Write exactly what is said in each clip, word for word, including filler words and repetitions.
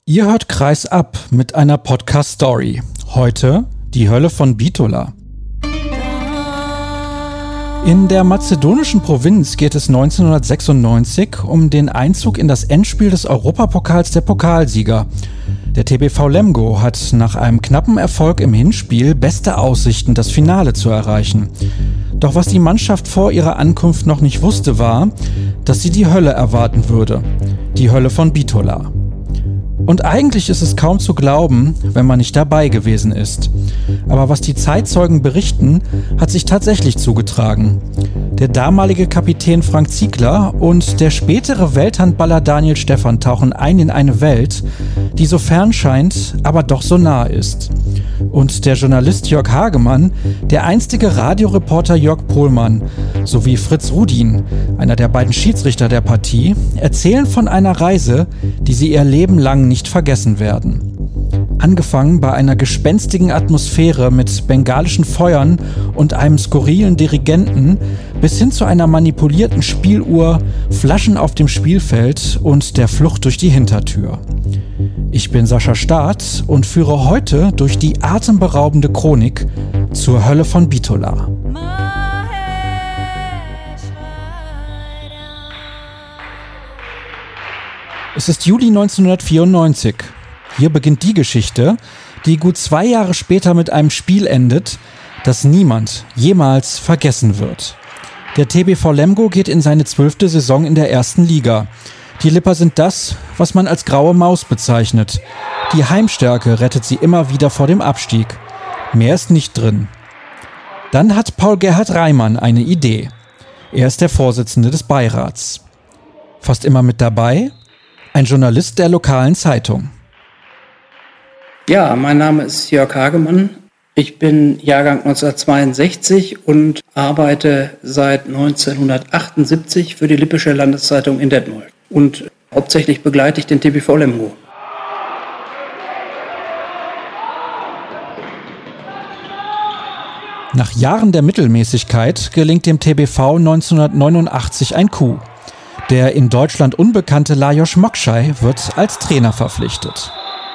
Ihr hört Kreis ab mit einer Podcast-Story. Heute die Hölle von Bitola. In der mazedonischen Provinz geht es neunzehnhundertsechsundneunzig um den Einzug in das Endspiel des Europapokals der Pokalsieger. Der T B V Lemgo hat nach einem knappen Erfolg im Hinspiel beste Aussichten, das Finale zu erreichen. Doch was die Mannschaft vor ihrer Ankunft noch nicht wusste, war, dass sie die Hölle erwarten würde. Die Hölle von Bitola. Und eigentlich ist es kaum zu glauben, wenn man nicht dabei gewesen ist. Aber was die Zeitzeugen berichten, hat sich tatsächlich zugetragen. Der damalige Kapitän Frank Ziegler und der spätere Welthandballer Daniel Stephan tauchen ein in eine Welt, die so fern scheint, aber doch so nah ist. Und der Journalist Jörg Hagemann, der einstige Radioreporter Jörg Pohlmann sowie Fritz Rudin, einer der beiden Schiedsrichter der Partie, erzählen von einer Reise, die sie ihr Leben lang nicht vergessen werden. Angefangen bei einer gespenstigen Atmosphäre mit bengalischen Feuern und einem skurrilen Dirigenten bis hin zu einer manipulierten Spieluhr, Flaschen auf dem Spielfeld und der Flucht durch die Hintertür. Ich bin Sascha Staat und führe heute durch die atemberaubende Chronik zur Hölle von Bitola. Es ist Juli neunzehnhundertvierundneunzig. Hier beginnt die Geschichte, die gut zwei Jahre später mit einem Spiel endet, das niemand jemals vergessen wird. Der T B V Lemgo geht in seine zwölfte Saison in der ersten Liga. Die Lipper sind das, was man als graue Maus bezeichnet. Die Heimstärke rettet sie immer wieder vor dem Abstieg. Mehr ist nicht drin. Dann hat Paul-Gerhard Reimann eine Idee. Er ist der Vorsitzende des Beirats. Fast immer mit dabei ein Journalist der lokalen Zeitung. Ja, mein Name ist Jörg Hagemann. Ich bin Jahrgang neunzehnhundertzweiundsechzig und arbeite seit neunzehnhundertachtundsiebzig für die Lippische Landeszeitung in Detmold. Und hauptsächlich begleite ich den T B V Lemgo. Nach Jahren der Mittelmäßigkeit gelingt dem T B V neunzehnhundertneunundachtzig ein Coup. Der in Deutschland unbekannte Lajos Mokshai wird als Trainer verpflichtet.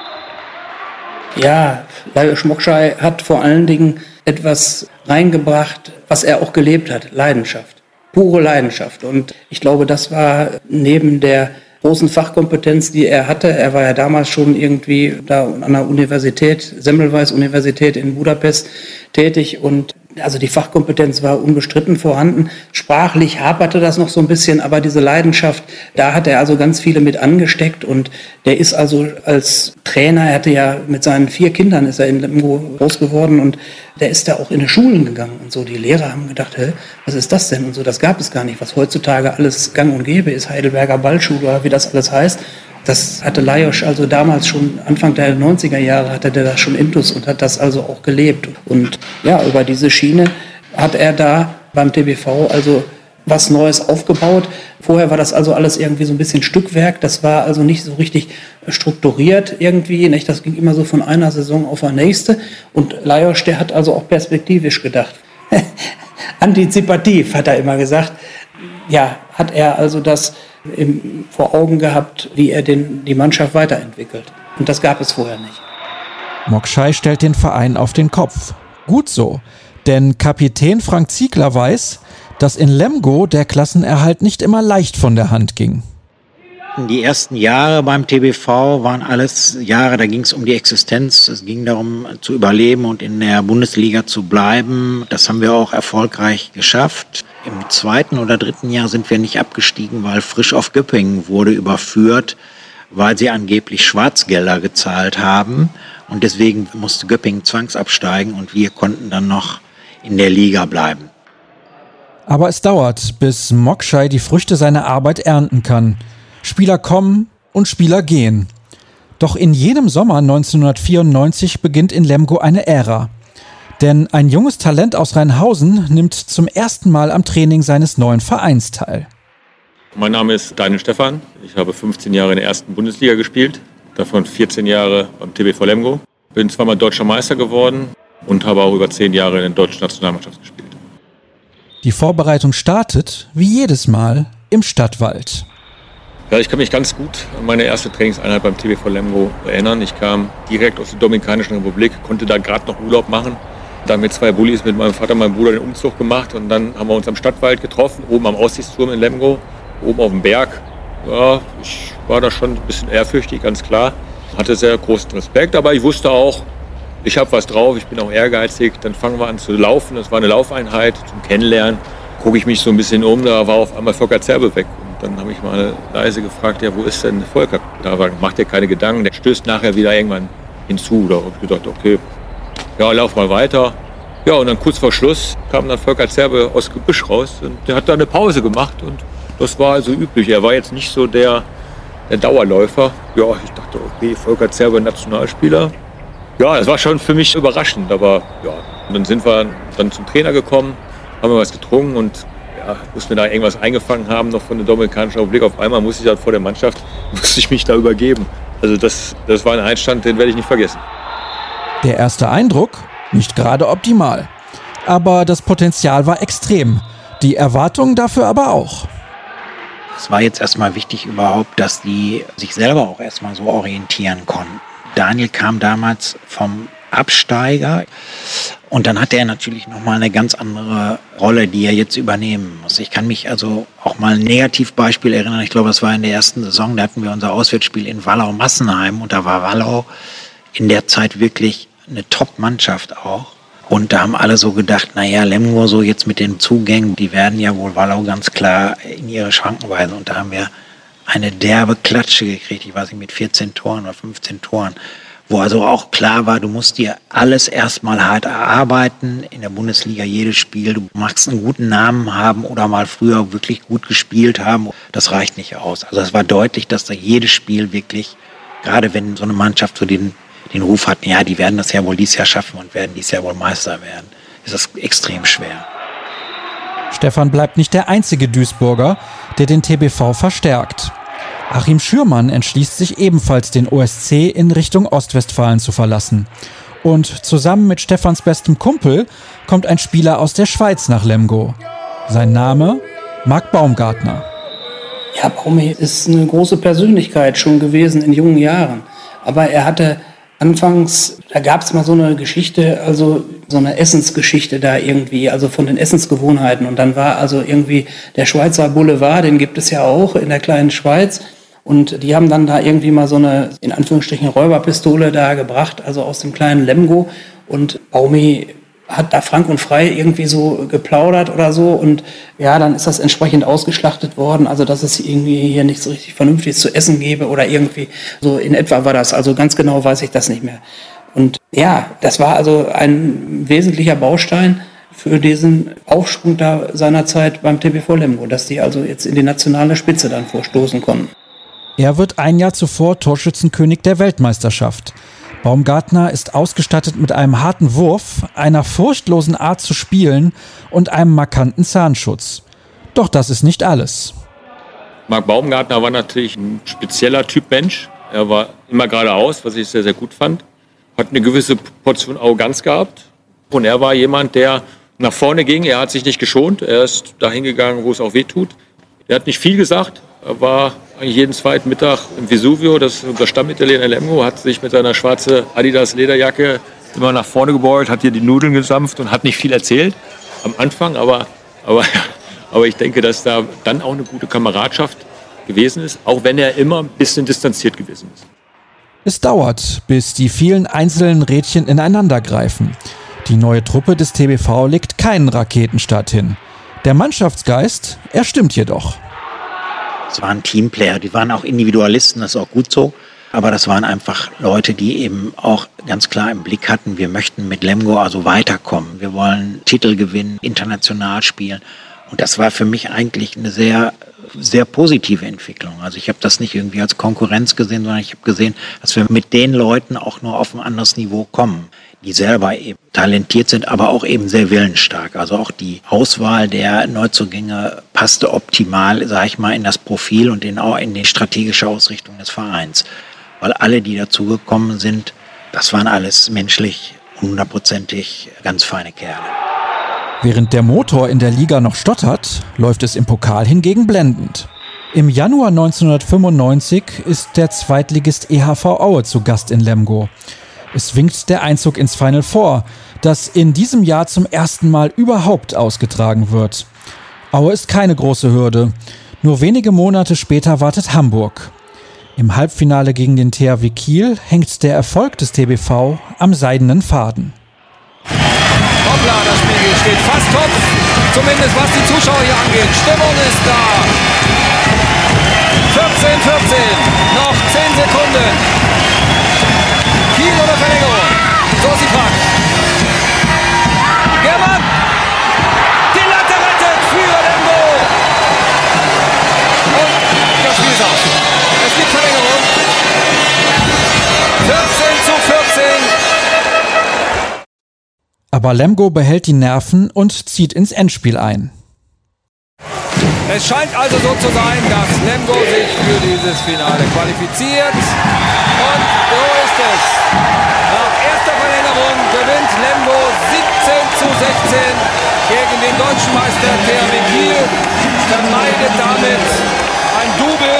Ja, Lajos Mokshai hat vor allen Dingen etwas reingebracht, was er auch gelebt hat, Leidenschaft, pure Leidenschaft. Und ich glaube, das war neben der großen Fachkompetenz, die er hatte, er war ja damals schon irgendwie da an der Universität, Semmelweis-Universität in Budapest tätig und also die Fachkompetenz war unbestritten vorhanden. Sprachlich haperte das noch so ein bisschen, aber diese Leidenschaft, da hat er also ganz viele mit angesteckt und der ist also als Trainer, er hatte ja mit seinen vier Kindern ist er in Lemgo groß geworden und der ist da auch in die Schulen gegangen und so. Die Lehrer haben gedacht, hä, was ist das denn? Und so, das gab es gar nicht, was heutzutage alles gang und gäbe ist, Heidelberger Ballschule oder wie das alles heißt. Das hatte Lajos also damals schon, Anfang der neunziger Jahre hatte der das schon intus und hat das also auch gelebt. Und ja, über diese Schiene hat er da beim T B V also was Neues aufgebaut. Vorher war das also alles irgendwie so ein bisschen Stückwerk. Das war also nicht so richtig strukturiert irgendwie. Nicht? Das ging immer so von einer Saison auf die nächste. Und Lajos, der hat also auch perspektivisch gedacht. Antizipativ, hat er immer gesagt. Ja, hat er also das im, vor Augen gehabt, wie er den, die Mannschaft weiterentwickelt. Und das gab es vorher nicht. Mokshai stellt den Verein auf den Kopf. Gut so, denn Kapitän Frank Ziegler weiß, dass in Lemgo der Klassenerhalt nicht immer leicht von der Hand ging. Die ersten Jahre beim T B V waren alles Jahre, da ging es um die Existenz. Es ging darum, zu überleben und in der Bundesliga zu bleiben. Das haben wir auch erfolgreich geschafft. Im zweiten oder dritten Jahr sind wir nicht abgestiegen, weil Frisch auf Göppingen wurde überführt, weil sie angeblich Schwarzgelder gezahlt haben. Und deswegen musste Göppingen zwangsabsteigen und wir konnten dann noch in der Liga bleiben. Aber es dauert, bis Mokshai die Früchte seiner Arbeit ernten kann. Spieler kommen und Spieler gehen. Doch in jedem Sommer neunzehnhundertvierundneunzig beginnt in Lemgo eine Ära. Denn ein junges Talent aus Rheinhausen nimmt zum ersten Mal am Training seines neuen Vereins teil. Mein Name ist Daniel Stephan. Ich habe fünfzehn Jahre in der ersten Bundesliga gespielt, davon vierzehn Jahre beim T B V Lemgo. Bin zweimal deutscher Meister geworden und habe auch über zehn Jahre in der deutschen Nationalmannschaft gespielt. Die Vorbereitung startet, wie jedes Mal, im Stadtwald. Ja, ich kann mich ganz gut an meine erste Trainingseinheit beim T B V Lemgo erinnern. Ich kam direkt aus der Dominikanischen Republik, konnte da gerade noch Urlaub machen. Dann mit zwei Bullis, mit meinem Vater und meinem Bruder den Umzug gemacht. Und dann haben wir uns am Stadtwald getroffen, oben am Aussichtsturm in Lemgo, oben auf dem Berg. Ja, ich war da schon ein bisschen ehrfürchtig, ganz klar. Hatte sehr großen Respekt, aber ich wusste auch, ich habe was drauf, ich bin auch ehrgeizig. Dann fangen wir an zu laufen. Das war eine Laufeinheit zum Kennenlernen. Gucke ich mich so ein bisschen um, da war auf einmal Volker Zerbe weg. Und dann habe ich mal leise gefragt, ja, wo ist denn Volker? Da war, macht er keine Gedanken, der stößt nachher wieder irgendwann hinzu. Da habe ich gedacht, okay, ja, lauf mal weiter. Ja, und dann kurz vor Schluss kam dann Volker Zerbe aus dem Gebüsch raus und der hat da eine Pause gemacht. Und das war also üblich. Er war jetzt nicht so der, der Dauerläufer. Ja, ich dachte, okay, Volker Zerbe, Nationalspieler. Ja, das war schon für mich überraschend, aber ja. Und dann sind wir dann zum Trainer gekommen, haben wir was getrunken und ja, mussten wir da irgendwas eingefangen haben, noch von der Dominikanischen Republik. Auf einmal musste ich dann vor der Mannschaft, musste ich mich da übergeben. Also das, das war ein Einstand, den werde ich nicht vergessen. Der erste Eindruck? Nicht gerade optimal. Aber das Potenzial war extrem. Die Erwartungen dafür aber auch. Es war jetzt erstmal wichtig überhaupt, dass die sich selber auch erstmal so orientieren konnten. Daniel kam damals vom Absteiger und dann hatte er natürlich nochmal eine ganz andere Rolle, die er jetzt übernehmen muss. Ich kann mich also auch mal ein Negativbeispiel erinnern. Ich glaube, das war in der ersten Saison, da hatten wir unser Auswärtsspiel in Wallau-Massenheim und da war Wallau in der Zeit wirklich eine Top-Mannschaft auch. Und da haben alle so gedacht, naja, Lemgo so jetzt mit den Zugängen, die werden ja wohl Wallau ganz klar in ihre Schranken weisen. Und da haben wir eine derbe Klatsche gekriegt, ich weiß nicht, mit vierzehn Toren oder fünfzehn Toren, wo also auch klar war, du musst dir alles erstmal hart erarbeiten, in der Bundesliga jedes Spiel, du magst einen guten Namen haben oder mal früher wirklich gut gespielt haben, das reicht nicht aus. Also es war deutlich, dass da jedes Spiel wirklich, gerade wenn so eine Mannschaft so den, den Ruf hat, ja, die werden das ja wohl dieses Jahr schaffen und werden dieses Jahr wohl Meister werden, ist das extrem schwer. Stefan bleibt nicht der einzige Duisburger, der den T B V verstärkt. Achim Schürmann entschließt sich ebenfalls, den O S C in Richtung Ostwestfalen zu verlassen. Und zusammen mit Stefans bestem Kumpel kommt ein Spieler aus der Schweiz nach Lemgo. Sein Name? Marc Baumgartner. Ja, Baumi ist eine große Persönlichkeit schon gewesen in jungen Jahren. Aber er hatte anfangs, da gab es mal so eine Geschichte, also so eine Essensgeschichte da irgendwie, also von den Essensgewohnheiten. Und dann war also irgendwie der Schweizer Boulevard, den gibt es ja auch in der kleinen Schweiz. Und die haben dann da irgendwie mal so eine, in Anführungsstrichen, Räuberpistole da gebracht, also aus dem kleinen Lemgo. Und Baumi hat da frank und frei irgendwie so geplaudert oder so. Und ja, dann ist das entsprechend ausgeschlachtet worden, also dass es irgendwie hier nicht so richtig Vernünftiges zu essen gäbe oder irgendwie so in etwa war das. Also ganz genau weiß ich das nicht mehr. Und ja, das war also ein wesentlicher Baustein für diesen Aufschwung da seinerzeit beim T B V Lemgo, dass die also jetzt in die nationale Spitze dann vorstoßen konnten. Er wird ein Jahr zuvor Torschützenkönig der Weltmeisterschaft. Baumgartner ist ausgestattet mit einem harten Wurf, einer furchtlosen Art zu spielen und einem markanten Zahnschutz. Doch das ist nicht alles. Marc Baumgartner war natürlich ein spezieller Typ Mensch. Er war immer geradeaus, was ich sehr, sehr gut fand. Hat eine gewisse Portion Arroganz gehabt. Und er war jemand, der nach vorne ging. Er hat sich nicht geschont. Er ist dahin gegangen, wo es auch weh tut. Er hat nicht viel gesagt. Er war eigentlich jeden zweiten Mittag im Vesuvio, das ist unser Stammitaliener Lemgo, hat sich mit seiner schwarzen Adidas-Lederjacke immer nach vorne gebeugt, hat hier die Nudeln gesampft und hat nicht viel erzählt am Anfang. Aber, aber, aber ich denke, dass da dann auch eine gute Kameradschaft gewesen ist, auch wenn er immer ein bisschen distanziert gewesen ist. Es dauert, bis die vielen einzelnen Rädchen ineinander greifen. Die neue Truppe des T B V legt keinen Raketenstart hin. Der Mannschaftsgeist, er stimmt jedoch. Es waren Teamplayer, die waren auch Individualisten, das ist auch gut so. Aber das waren einfach Leute, die eben auch ganz klar im Blick hatten, wir möchten mit Lemgo also weiterkommen. Wir wollen Titel gewinnen, international spielen. Und das war für mich eigentlich eine sehr, sehr positive Entwicklung. Also ich habe das nicht irgendwie als Konkurrenz gesehen, sondern ich habe gesehen, dass wir mit den Leuten auch nur auf ein anderes Niveau kommen, die selber eben talentiert sind, aber auch eben sehr willensstark. Also auch die Auswahl der Neuzugänge passte optimal, sage ich mal, in das Profil und in, auch in die strategische Ausrichtung des Vereins. Weil alle, die dazugekommen sind, das waren alles menschlich hundertprozentig ganz feine Kerle. Während der Motor in der Liga noch stottert, läuft es im Pokal hingegen blendend. Im Januar neunzehnhundertfünfundneunzig ist der Zweitligist E H V Aue zu Gast in Lemgo. Es winkt der Einzug ins Final Four, das in diesem Jahr zum ersten Mal überhaupt ausgetragen wird. Aue ist keine große Hürde. Nur wenige Monate später wartet Hamburg. Im Halbfinale gegen den T H W Kiel hängt der Erfolg des T B V am seidenen Faden. Hoppla, das Spiel steht fast Kopf, zumindest was die Zuschauer hier angeht. Stimmung ist da. vierzehn vierzehn, noch zehn Sekunden. Kiel oder Verlängerung? So ist die Frage. Germann! Die Latte rettet für Lemgo! Und das Spiel ist aus. Es gibt Verlängerung. vierzehn zu vierzehn. Aber Lemgo behält die Nerven und zieht ins Endspiel ein. Es scheint also so zu sein, dass Lemgo sich für dieses Finale qualifiziert. Und so ist es. Nach erster Verlängerung gewinnt Lemgo siebzehn zu sechzehn gegen den deutschen Meister T H W Kiel. Vermeidet damit ein Double.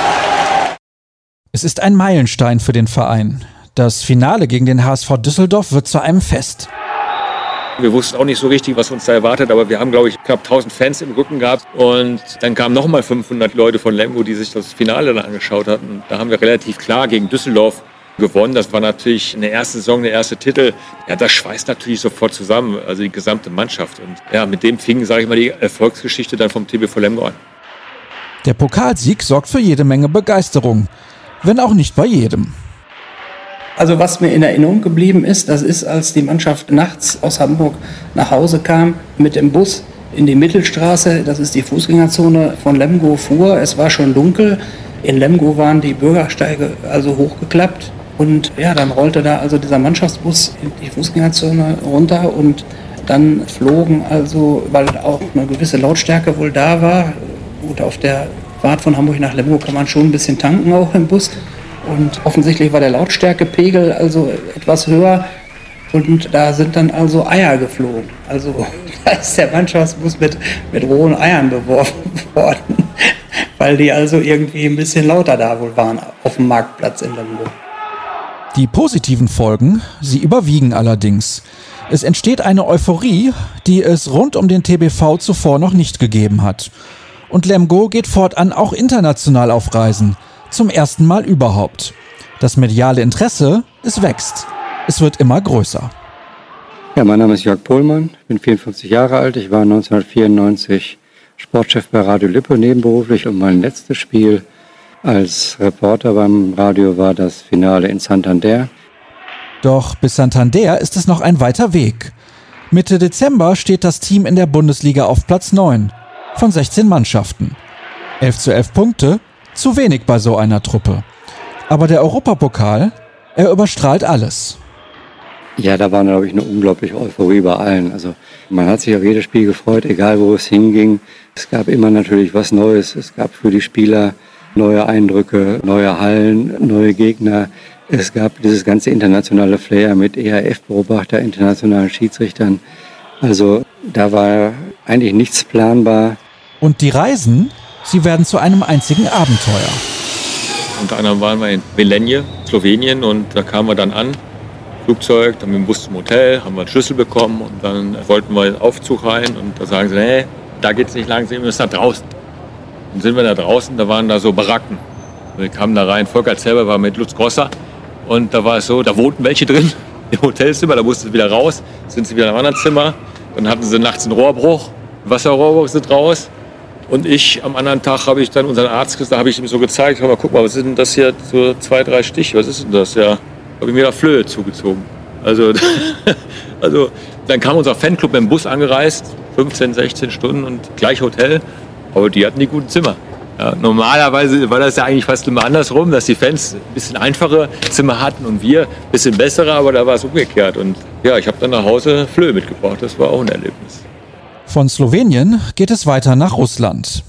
Es ist ein Meilenstein für den Verein. Das Finale gegen den H S V Düsseldorf wird zu einem Fest. Wir wussten auch nicht so richtig, was uns da erwartet, aber wir haben, glaube ich, knapp tausend Fans im Rücken gehabt. Und dann kamen nochmal fünfhundert Leute von Lemgo, die sich das Finale dann angeschaut hatten. Und da haben wir relativ klar gegen Düsseldorf gewonnen. Das war natürlich eine erste Saison, der erste Titel. Ja, das schweißt natürlich sofort zusammen, also die gesamte Mannschaft. Und ja, mit dem fing, sage ich mal, die Erfolgsgeschichte dann vom T B V Lemgo an. Der Pokalsieg sorgt für jede Menge Begeisterung, wenn auch nicht bei jedem. Also was mir in Erinnerung geblieben ist, das ist, als die Mannschaft nachts aus Hamburg nach Hause kam, mit dem Bus in die Mittelstraße, das ist die Fußgängerzone von Lemgo, fuhr. Es war schon dunkel. In Lemgo waren die Bürgersteige also hochgeklappt. Und ja, dann rollte da also dieser Mannschaftsbus in die Fußgängerzone runter und dann flogen also, weil auch eine gewisse Lautstärke wohl da war, gut, auf der Fahrt von Hamburg nach Lemgo kann man schon ein bisschen tanken auch im Bus. Und offensichtlich war der Lautstärkepegel also etwas höher und da sind dann also Eier geflogen. Also da ist der Mannschaftsbus mit, mit rohen Eiern beworfen worden, weil die also irgendwie ein bisschen lauter da wohl waren auf dem Marktplatz in Lemgo. Die positiven Folgen, sie überwiegen allerdings. Es entsteht eine Euphorie, die es rund um den T B V zuvor noch nicht gegeben hat. Und Lemgo geht fortan auch international auf Reisen. Zum ersten Mal überhaupt. Das mediale Interesse, es wächst. Es wird immer größer. Ja, mein Name ist Jörg Pohlmann, bin vierundfünfzig Jahre alt. Ich war neunzehnhundertvierundneunzig Sportchef bei Radio Lippe nebenberuflich und mein letztes Spiel als Reporter beim Radio war das Finale in Santander. Doch bis Santander ist es noch ein weiter Weg. Mitte Dezember steht das Team in der Bundesliga auf Platz neun von sechzehn Mannschaften. elf zu elf Punkte. Zu wenig bei so einer Truppe. Aber der Europapokal, er überstrahlt alles. Ja, da war, glaube ich, eine unglaubliche Euphorie bei allen. Also man hat sich auf jedes Spiel gefreut, egal wo es hinging. Es gab immer natürlich was Neues. Es gab für die Spieler neue Eindrücke, neue Hallen, neue Gegner. Es gab dieses ganze internationale Flair mit E H F-Beobachter, internationalen Schiedsrichtern. Also da war eigentlich nichts planbar. Und die Reisen? Sie werden zu einem einzigen Abenteuer. Unter anderem waren wir in Velenje, Slowenien, und da kamen wir dann an, Flugzeug, dann mit dem Bus zum Hotel, haben wir einen Schlüssel bekommen und dann wollten wir in den Aufzug rein und da sagen sie, nee, da geht's nicht lang, wir müssen da draußen. Dann sind wir da draußen, da waren da so Baracken. Wir kamen da rein, Volker selber war mit Lutz Grosser und da war es so, da wohnten welche drin im Hotelzimmer, da mussten sie wieder raus, sind sie wieder in einem anderen Zimmer, dann hatten sie nachts einen Rohrbruch, Wasserrohrbruch sind raus. Und ich, am anderen Tag habe ich dann unseren Arzt gesagt, da habe ich ihm so gezeigt, mal guck mal, was ist denn das hier, so zwei, drei Stiche, was ist denn das? Ja, habe ich mir da Flöhe zugezogen. Also, also dann kam unser Fanclub mit dem Bus angereist, fünfzehn, sechzehn Stunden und gleich Hotel, aber die hatten die guten Zimmer. Ja, normalerweise war das ja eigentlich fast immer andersrum, dass die Fans ein bisschen einfache Zimmer hatten und wir ein bisschen bessere, aber da war es umgekehrt. Und ja, ich habe dann nach Hause Flöhe mitgebracht, das war auch ein Erlebnis. Von Slowenien geht es weiter nach Russland.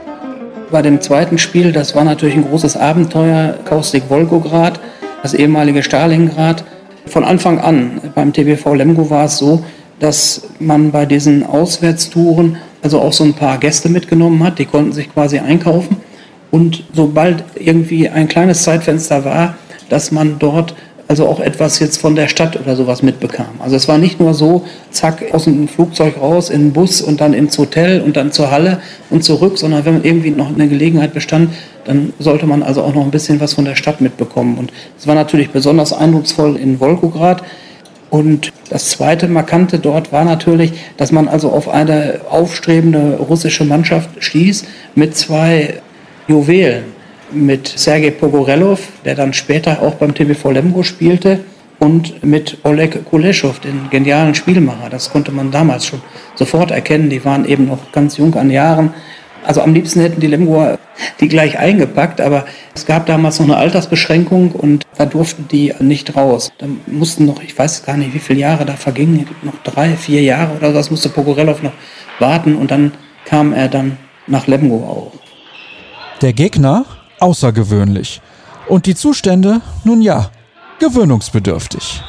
Bei dem zweiten Spiel, das war natürlich ein großes Abenteuer, Kaustik Wolgograd, das ehemalige Stalingrad. Von Anfang an beim T B V Lemgo war es so, dass man bei diesen Auswärtstouren also auch so ein paar Gäste mitgenommen hat, die konnten sich quasi einkaufen Und sobald irgendwie ein kleines Zeitfenster war, dass man dort also auch etwas jetzt von der Stadt oder sowas mitbekam. Also es war nicht nur so, zack, aus dem Flugzeug raus, in den Bus und dann ins Hotel und dann zur Halle und zurück, sondern wenn man irgendwie noch eine Gelegenheit bestand, dann sollte man also auch noch ein bisschen was von der Stadt mitbekommen. Und es war natürlich besonders eindrucksvoll in Wolgograd. Und das zweite Markante dort war natürlich, dass man also auf eine aufstrebende russische Mannschaft stieß mit zwei Juwelen. Mit Sergei Pogorelov, der dann später auch beim T B V Lemgo spielte, und mit Oleg Kuleschow, den genialen Spielmacher. Das konnte man damals schon sofort erkennen. Die waren eben noch ganz jung an Jahren. Also am liebsten hätten die Lemgoer die gleich eingepackt, aber es gab damals noch eine Altersbeschränkung und da durften die nicht raus. Da mussten noch, ich weiß gar nicht, wie viele Jahre da vergingen, noch drei, vier Jahre oder so, das musste Pogorelov noch warten und dann kam er dann nach Lemgo auch. Der Gegner? Außergewöhnlich. Und die Zustände? Nun ja, gewöhnungsbedürftig.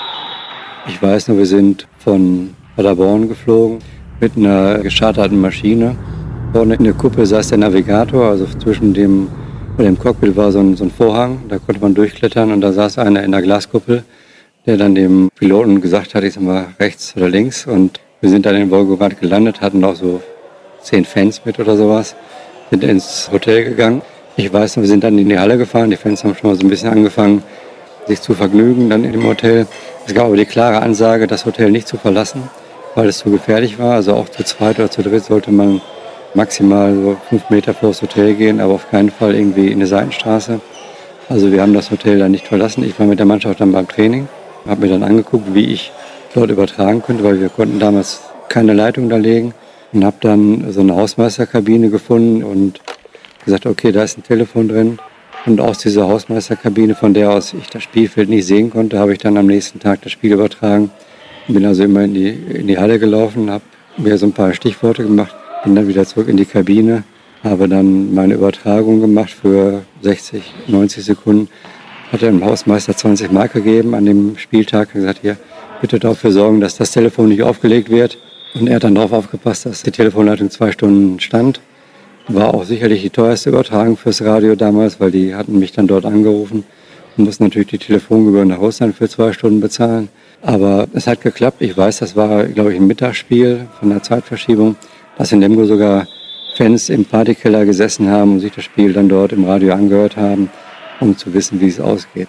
Ich weiß nur, wir sind von Paderborn geflogen mit einer gescharterten Maschine. Vorne in der Kuppel saß der Navigator, also zwischen dem, oder dem Cockpit war so ein, so ein Vorhang, da konnte man durchklettern und da saß einer in der Glaskuppel, der dann dem Piloten gesagt hat, ich sag mal rechts oder links, und wir sind dann in Wolgograd gelandet, hatten auch so zehn Fans mit oder sowas, sind ins Hotel gegangen. Ich weiß noch, wir sind dann in die Halle gefahren, die Fans haben schon mal so ein bisschen angefangen, sich zu vergnügen dann im Hotel. Es gab aber die klare Ansage, das Hotel nicht zu verlassen, weil es zu gefährlich war. Also auch zu zweit oder zu dritt sollte man maximal so fünf Meter vor das Hotel gehen, aber auf keinen Fall irgendwie in eine Seitenstraße. Also wir haben das Hotel dann nicht verlassen. Ich war mit der Mannschaft dann beim Training, habe mir dann angeguckt, wie ich dort übertragen könnte, weil wir konnten damals keine Leitung da legen, und habe dann so eine Hausmeisterkabine gefunden und gesagt, okay, da ist ein Telefon drin. Und aus dieser Hausmeisterkabine, von der aus ich das Spielfeld nicht sehen konnte, habe ich dann am nächsten Tag das Spiel übertragen. Bin also immer in die, in die Halle gelaufen, habe mir so ein paar Stichworte gemacht, bin dann wieder zurück in die Kabine, habe dann meine Übertragung gemacht für sechzig, neunzig Sekunden. Hat dem Hausmeister zwanzig Mark gegeben an dem Spieltag und gesagt, hier, bitte dafür sorgen, dass das Telefon nicht aufgelegt wird. Und er hat dann darauf aufgepasst, dass die Telefonleitung zwei Stunden stand. War auch sicherlich die teuerste Übertragung fürs Radio damals, weil die hatten mich dann dort angerufen und mussten natürlich die Telefongebühren nach Russland für zwei Stunden bezahlen. Aber es hat geklappt. Ich weiß, das war, glaube ich, ein Mittagsspiel von der Zeitverschiebung, dass in Lemgo sogar Fans im Partykeller gesessen haben und sich das Spiel dann dort im Radio angehört haben, um zu wissen, wie es ausgeht.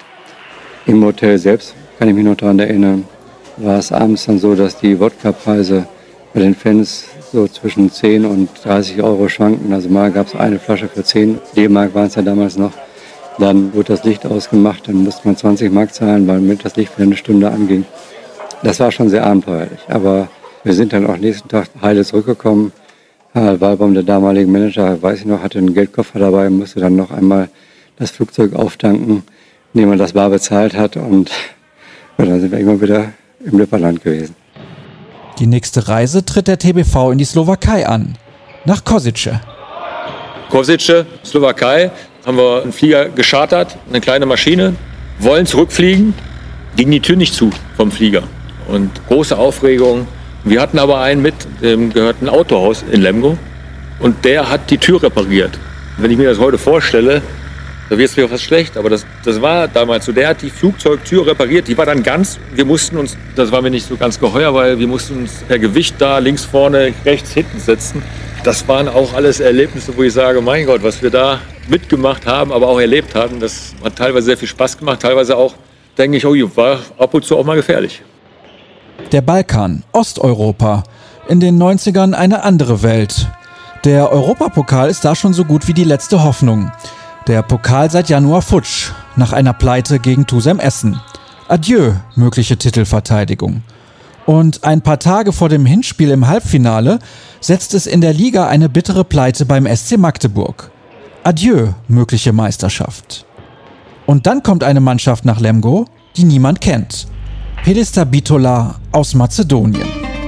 Im Hotel selbst, kann ich mich noch daran erinnern, war es abends dann so, dass die Wodka-Preise bei den Fans so zwischen zehn und dreißig Euro schwanken. Also mal gab es eine Flasche für zehn D-Mark, waren es ja damals noch. Dann wurde das Licht ausgemacht, dann musste man zwanzig Mark zahlen, weil mit das Licht für eine Stunde anging. Das war schon sehr abenteuerlich. Aber wir sind dann auch nächsten Tag heile zurückgekommen. Harald Wahlbaum, der damalige Manager, weiß ich noch, hatte einen Geldkoffer dabei und musste dann noch einmal das Flugzeug auftanken, indem man das bar bezahlt hat. Und dann sind wir immer wieder im Lipperland gewesen. Die nächste Reise tritt der T B V in die Slowakei an, nach Košice. Košice, Slowakei, haben wir einen Flieger geschartert, eine kleine Maschine, wollen zurückfliegen, ging die Tür nicht zu vom Flieger. Und große Aufregung. Wir hatten aber einen mit, dem gehört ein Autohaus in Lemgo, und der hat die Tür repariert. Wenn ich mir das heute vorstelle, da wird es mir fast schlecht, aber das, das war damals so. Der hat die Flugzeugtür repariert, die war dann ganz, wir mussten uns, das war mir nicht so ganz geheuer, weil wir mussten uns per Gewicht da links vorne, rechts hinten setzen. Das waren auch alles Erlebnisse, wo ich sage, mein Gott, was wir da mitgemacht haben, aber auch erlebt haben, das hat teilweise sehr viel Spaß gemacht, teilweise auch, denke ich, oh, war ab und zu auch mal gefährlich. Der Balkan, Osteuropa, in den neunzigern eine andere Welt. Der Europapokal ist da schon so gut wie die letzte Hoffnung. Der Pokal seit Januar futsch, nach einer Pleite gegen Tusem Essen. Adieu, mögliche Titelverteidigung. Und ein paar Tage vor dem Hinspiel im Halbfinale setzt es in der Liga eine bittere Pleite beim S C Magdeburg. Adieu, mögliche Meisterschaft. Und dann kommt eine Mannschaft nach Lemgo, die niemand kennt. Pelister Bitola aus Mazedonien.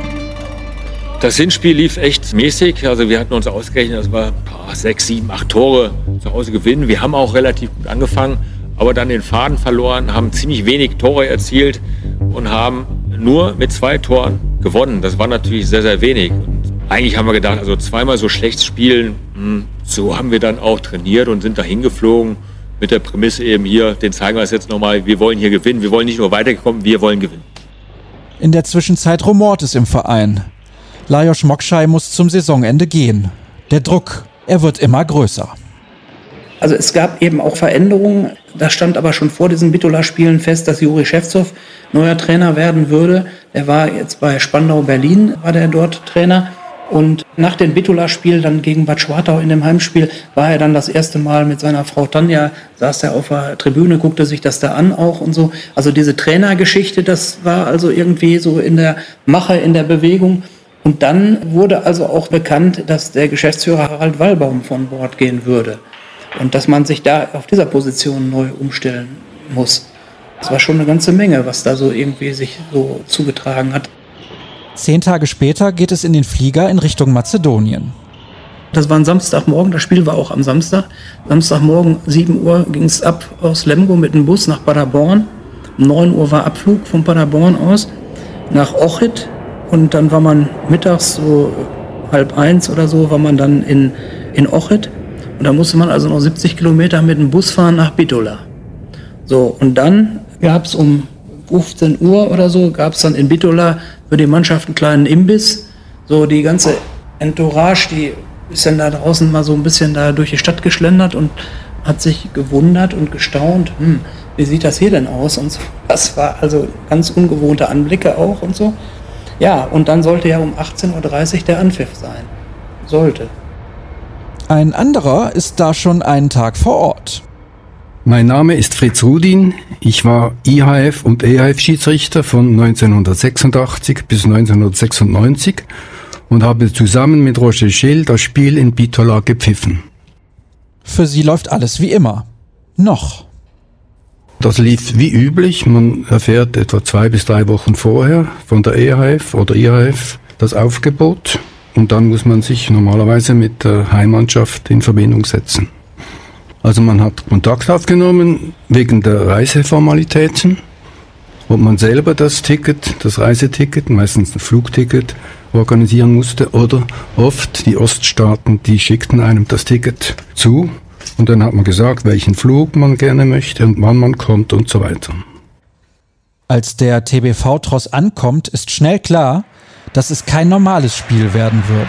Das Hinspiel lief echt mäßig. Also wir hatten uns ausgerechnet, das war boah, sechs, sieben, acht Tore zu Hause gewinnen. Wir haben auch relativ gut angefangen, aber dann den Faden verloren, haben ziemlich wenig Tore erzielt und haben nur mit zwei Toren gewonnen. Das war natürlich sehr, sehr wenig. Und Eigentlich haben wir gedacht, also zweimal so schlecht spielen, mh, so haben wir dann auch trainiert und sind da hingeflogen mit der Prämisse eben hier, den zeigen wir es jetzt nochmal, wir wollen hier gewinnen, wir wollen nicht nur weiterkommen, wir wollen gewinnen. In der Zwischenzeit rumort es im Verein. Lajos Mokschai muss zum Saisonende gehen. Der Druck, er wird immer größer. Also es gab eben auch Veränderungen. Da stand aber schon vor diesen Bitola-Spielen fest, dass Juri Schewtsov neuer Trainer werden würde. Der war jetzt bei Spandau Berlin, war der dort Trainer. Und nach dem Bitola-Spiel dann gegen Bad Schwartau in dem Heimspiel war er dann das erste Mal mit seiner Frau Tanja, saß er auf der Tribüne, guckte sich das da an auch und so. Also diese Trainergeschichte, das war also irgendwie so in der Mache, in der Bewegung. Und dann wurde also auch bekannt, dass der Geschäftsführer Harald Wallbaum von Bord gehen würde. Und dass man sich da auf dieser Position neu umstellen muss. Das war schon eine ganze Menge, was da so irgendwie sich so zugetragen hat. Zehn Tage später geht es in den Flieger in Richtung Mazedonien. Das war ein Samstagmorgen, das Spiel war auch am Samstag. Samstagmorgen, sieben Uhr, ging es ab aus Lemgo mit dem Bus nach Paderborn. Um neun Uhr war Abflug von Paderborn aus nach Ochrid. Und dann war man mittags so halb eins oder so, war man dann in, in Ochrid. Und da musste man also noch siebzig Kilometer mit dem Bus fahren nach Bitola. So, und dann gab es um fünfzehn Uhr oder so, gab es dann in Bitola für die Mannschaft einen kleinen Imbiss. So die ganze Entourage, die ist dann da draußen mal so ein bisschen da durch die Stadt geschlendert und hat sich gewundert und gestaunt, hm, wie sieht das hier denn aus? Und so. Das war also ganz ungewohnte Anblicke auch und so. Ja, und dann sollte ja um achtzehn Uhr dreißig der Anpfiff sein. Sollte. Ein anderer ist da schon einen Tag vor Ort. Mein Name ist Fritz Rudin. Ich war I H F und E H F-Schiedsrichter von neunzehnhundertsechsundachtzig bis neunzehnhundertsechsundneunzig und habe zusammen mit Roger Schill das Spiel in Bitola gepfiffen. Für sie läuft alles wie immer. Noch. Das lief wie üblich. Man erfährt etwa zwei bis drei Wochen vorher von der E H F oder I H F das Aufgebot. Und dann muss man sich normalerweise mit der Heimmannschaft in Verbindung setzen. Also man hat Kontakt aufgenommen wegen der Reiseformalitäten, ob man selber das Ticket, das Reiseticket, meistens ein Flugticket, organisieren musste oder oft die Oststaaten, die schickten einem das Ticket zu und dann hat man gesagt, welchen Flug man gerne möchte und wann man kommt und so weiter. Als der T B V-Tross ankommt, ist schnell klar, dass es kein normales Spiel werden würde.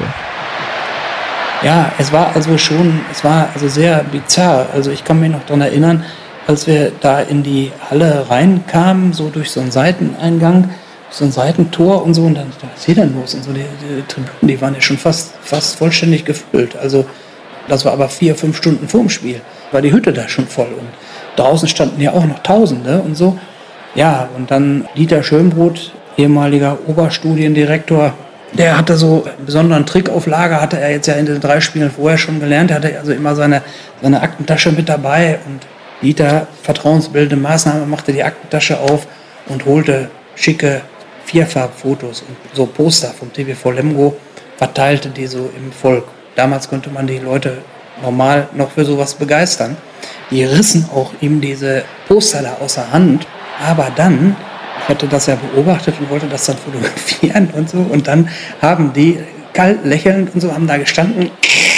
Ja, es war also schon, es war also sehr bizarr. Also ich kann mich noch daran erinnern, als wir da in die Halle reinkamen, so durch so einen Seiteneingang, so ein Seitentor und so, und dann, was ist hier denn los? Und so die, die Tribünen, die waren ja schon fast, fast vollständig gefüllt. Also das war aber vier, fünf Stunden vorm Spiel, war die Hütte da schon voll. Und draußen standen ja auch noch Tausende und so. Ja, und dann Dieter Schönbrot, ehemaliger Oberstudiendirektor, der hatte so einen besonderen Trick auf Lager, hatte er jetzt ja in den drei Spielen vorher schon gelernt. Er hatte also immer seine, seine Aktentasche mit dabei. Und Dieter, vertrauensbildende Maßnahme, machte die Aktentasche auf und holte schicke Vierfarbfotos und so Poster vom T B V Lemgo, verteilte die so im Volk. Damals konnte man die Leute normal noch für sowas begeistern. Die rissen auch ihm diese Poster da aus der Hand. Aber dann, ich hatte das ja beobachtet und wollte das dann fotografieren und so. Und dann haben die kalt lächelnd und so, haben da gestanden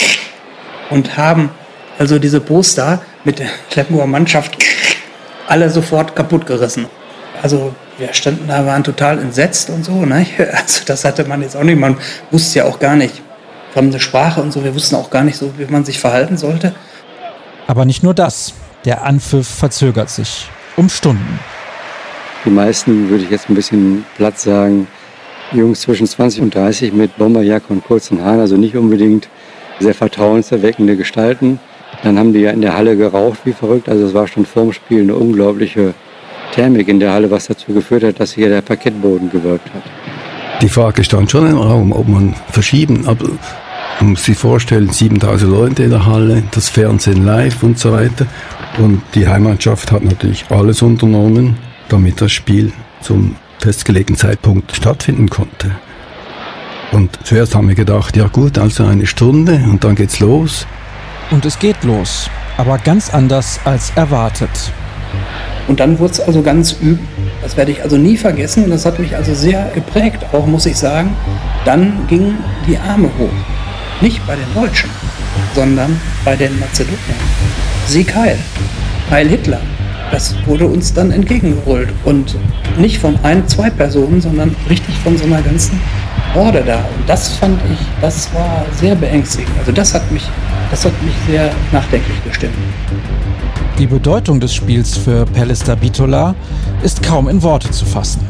und haben also diese Poster mit der Lemgoer Mannschaft alle sofort kaputt gerissen. Also wir standen da, waren total entsetzt und so. Ne? Also das hatte man jetzt auch nicht. Man wusste ja auch gar nicht, fremde Sprache und so. Wir wussten auch gar nicht so, wie man sich verhalten sollte. Aber nicht nur das. Der Anpfiff verzögert sich um Stunden. Die meisten, würde ich jetzt ein bisschen platt sagen, Jungs zwischen zwanzig und dreißig mit Bomberjacke und kurzen Haaren, also nicht unbedingt sehr vertrauenserweckende Gestalten. Dann haben die ja in der Halle geraucht wie verrückt, also es war schon vorm Spiel eine unglaubliche Thermik in der Halle, was dazu geführt hat, dass hier der Parkettboden gewölbt hat. Die Frage stand schon im Raum, ob man verschieben, aber man muss sich vorstellen, siebentausend Leute in der Halle, das Fernsehen live und so weiter. Und die Heimmannschaft hat natürlich alles unternommen, damit das Spiel zum festgelegten Zeitpunkt stattfinden konnte. Und zuerst haben wir gedacht, ja gut, also eine Stunde und dann geht's los. Und es geht los, aber ganz anders als erwartet. Und dann wurde es also ganz übel. Das werde ich also nie vergessen und das hat mich also sehr geprägt, auch muss ich sagen. dann gingen die Arme hoch. Nicht bei den Deutschen, sondern bei den Mazedoniern. Sieg Heil, Heil Hitler. Das wurde uns dann entgegengeholt. Und nicht von ein, zwei Personen, sondern richtig von so einer ganzen Horde da. Und das fand ich, das war sehr beängstigend. Also das hat mich, das hat mich sehr nachdenklich gestimmt. Die Bedeutung des Spiels für Pelister Bitola ist kaum in Worte zu fassen.